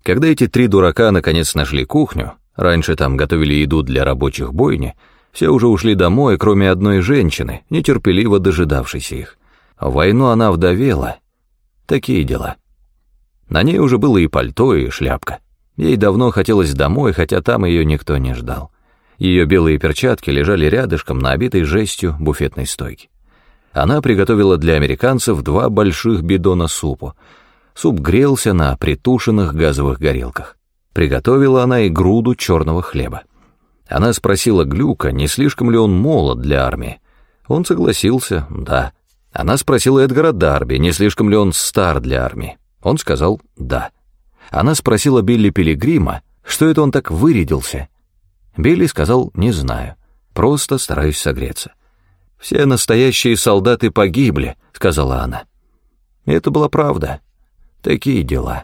Когда эти три дурака наконец нашли кухню, раньше там готовили еду для рабочих бойни, все уже ушли домой, кроме одной женщины, нетерпеливо дожидавшейся их. В войну она вдовела. Такие дела. На ней уже было и пальто, и шляпка. Ей давно хотелось домой, хотя там ее никто не ждал. Ее белые перчатки лежали рядышком на обитой жестью буфетной стойке. Она приготовила для американцев 2 больших бидона супу. Суп грелся на притушенных газовых горелках. Приготовила она и груду черного хлеба. Она спросила Глюка, не слишком ли он молод для армии. Он согласился, да. Она спросила Эдгара Дарби, не слишком ли он стар для армии. Он сказал «да». Она спросила Билли Пилигрима, что это он так вырядился. Билли сказал «не знаю, просто стараюсь согреться». «Все настоящие солдаты погибли», — сказала она. И это была правда. Такие дела.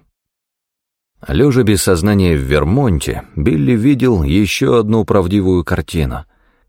Лежа без сознания в Вермонте, Билли видел еще одну правдивую картину.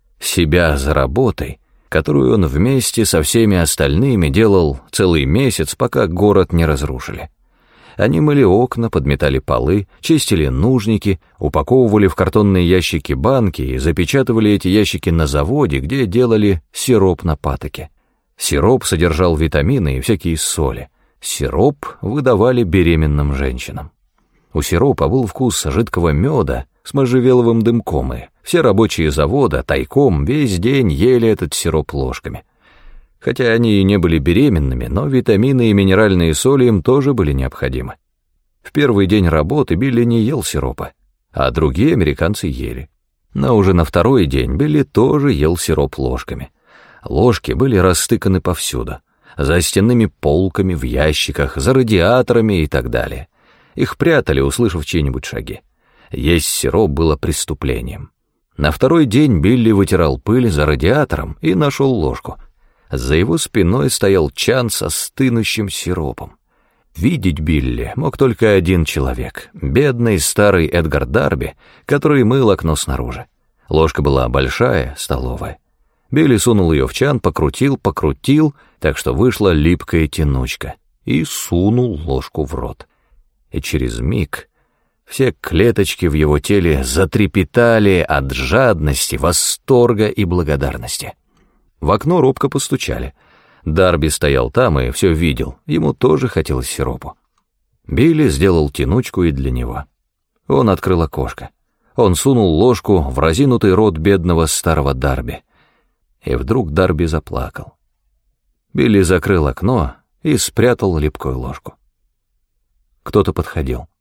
Себя за работой, которую он вместе со всеми остальными делал целый месяц, пока город не разрушили. Они мыли окна, подметали полы, чистили нужники, упаковывали в картонные ящики банки и запечатывали эти ящики на заводе, где делали сироп на патоке. Сироп содержал витамины и всякие соли. Сироп выдавали беременным женщинам. У сиропа был вкус жидкого меда с можжевеловым дымком, и все рабочие завода тайком весь день ели этот сироп ложками. Хотя они и не были беременными, но витамины и минеральные соли им тоже были необходимы. В первый день работы Билли не ел сиропа, а другие американцы ели. Но уже на второй день Билли тоже ел сироп ложками. Ложки были растыканы повсюду, за стенными полками, в ящиках, за радиаторами и так далее. Их прятали, услышав чьи-нибудь шаги. Есть сироп было преступлением. На второй день Билли вытирал пыль за радиатором и нашел ложку. За его спиной стоял чан со стынущим сиропом. Видеть Билли мог только один человек, бедный старый Эдгар Дарби, который мыл окно снаружи. Ложка была большая, столовая. Билли сунул ее в чан, покрутил, так что вышла липкая тянучка, и сунул ложку в рот. И через миг все клеточки в его теле затрепетали от жадности, восторга и благодарности. В окно робко постучали. Дарби стоял там и все видел, ему тоже хотелось сиропу. Билли сделал тянучку и для него. Он открыл окошко. Он сунул ложку в разинутый рот бедного старого Дарби. И вдруг Дарби заплакал. Билли закрыл окно и спрятал липкую ложку. Кто-то подходил.